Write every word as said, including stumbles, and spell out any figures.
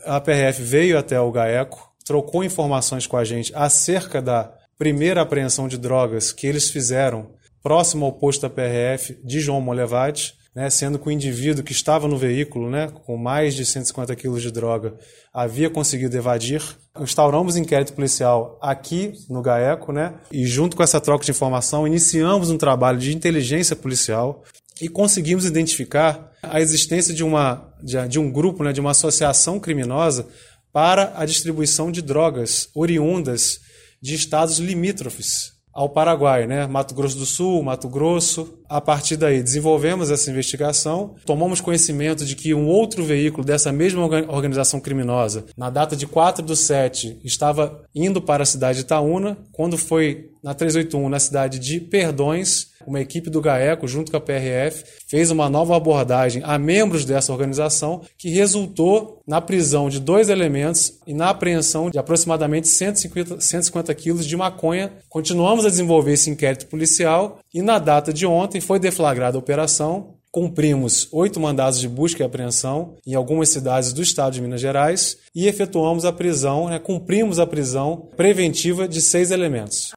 a P R F veio até o GAECO, trocou informações com a gente acerca da primeira apreensão de drogas que eles fizeram próximo ao posto da P R F de João Monlevade, né, sendo que o indivíduo que estava no veículo, né, com mais de cento e cinquenta quilos de droga, havia conseguido evadir. Instauramos inquérito policial aqui no GAECO, né, e junto com essa troca de informação, iniciamos um trabalho de inteligência policial e conseguimos identificar a existência de, uma, de, de um grupo, né, de uma associação criminosa para a distribuição de drogas oriundas de estados limítrofes ao Paraguai, né? Mato Grosso do Sul, Mato Grosso. A partir daí, desenvolvemos essa investigação, tomamos conhecimento de que um outro veículo dessa mesma organização criminosa, na data de quatro do sete, estava indo para a cidade de Itaúna, quando foi na trezentos e oitenta e um, na cidade de Perdões, uma equipe do GAECO, junto com a P R F, fez uma nova abordagem a membros dessa organização, que resultou na prisão de dois elementos e na apreensão de aproximadamente cento e cinquenta quilos de maconha. Continuamos a desenvolver esse inquérito policial e na data de ontem foi deflagrada a operação. Cumprimos oito mandados de busca e apreensão em algumas cidades do estado de Minas Gerais e efetuamos a prisão, né, cumprimos a prisão preventiva de seis elementos.